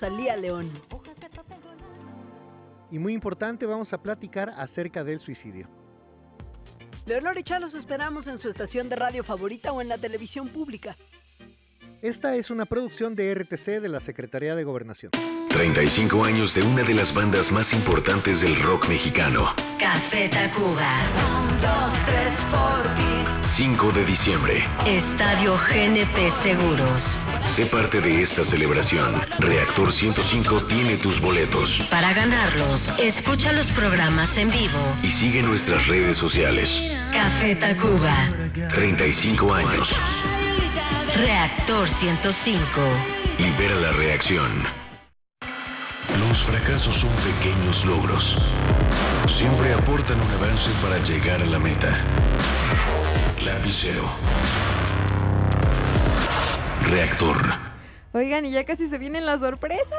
Rosalía León. Y muy importante, vamos a platicar acerca del suicidio. Leonor y Chá los esperamos en su estación de radio favorita o en la televisión pública. Esta es una producción de RTC de la Secretaría de Gobernación. 35 años de una de las bandas más importantes del rock mexicano. Café Tacuba. 1, 2, 3 por ti. 5 de diciembre. Estadio GNP Seguros. Sé parte de esta celebración. Reactor 105 tiene tus boletos. Para ganarlos, escucha los programas en vivo. Y sigue nuestras redes sociales. Café Tacuba. 35 años. Reactor 105. Libera la reacción. Los fracasos son pequeños logros. Siempre aportan un avance para llegar a la meta. Lapicero. Reactor. Oigan, y ya casi se vienen las sorpresas.